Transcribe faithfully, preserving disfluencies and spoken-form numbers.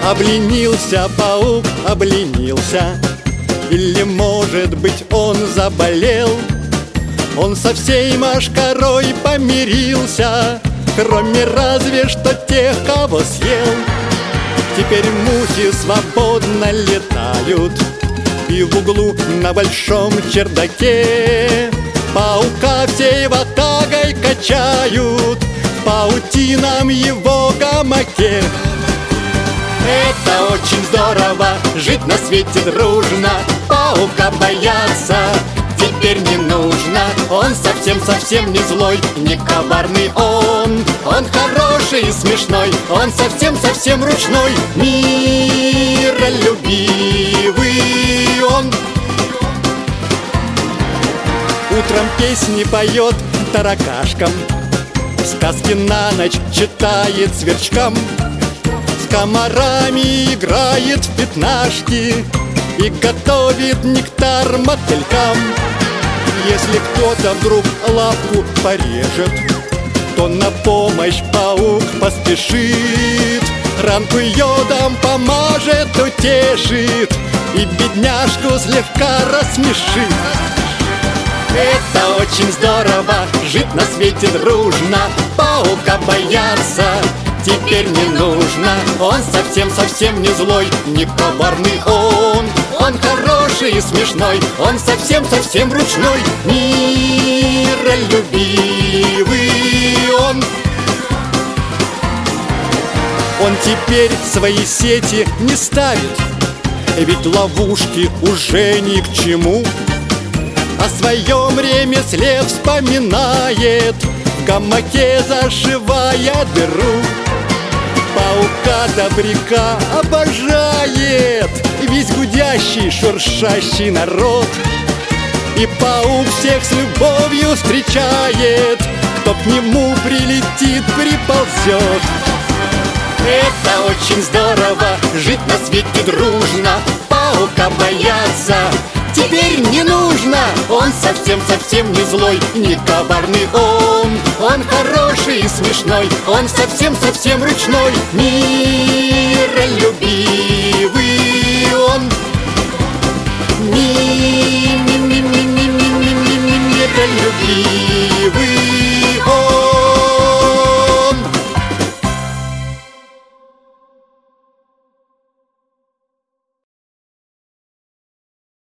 Обленился паук, обленился. Или, может быть, он заболел. Он со всей мошкарой помирился, кроме разве что тех, кого съел. Теперь мухи свободно летают, и в углу на большом чердаке паука всей ватагой качают в паутином его гамаке. Это очень здорово, жить на свете дружно. Паука бояться теперь не нужно. Он совсем-совсем не злой, не коварный он. Он хороший и смешной, он совсем-совсем ручной, миролюбивый он. Утром песни поет таракашкам, сказки на ночь читает сверчкам, с комарами играет в пятнашки и готовит нектар мотылькам. Если кто-то вдруг лапку порежет, то на помощь паук поспешит, ранку йодом помажет, утешит и бедняжку слегка рассмешит. Это очень здорово, жить на свете дружно. Паука бояться теперь не нужно. Он совсем-совсем не злой, не коварный он. Он хороший и смешной, он совсем-совсем ручной, миролюбивый он. Он теперь свои сети не ставит, ведь ловушки уже ни к чему. О своем ремесле вспоминает, в гамаке зашивая дыру. Паука-добряка обожает весь гудящий, шуршащий народ. И паук всех с любовью встречает, кто к нему прилетит, приползет. Это очень здорово, жить на свете дружно. Паука бояться теперь не нужно. Он совсем-совсем не злой, не коварный он. Он хороший и смешной, он совсем-совсем ручной.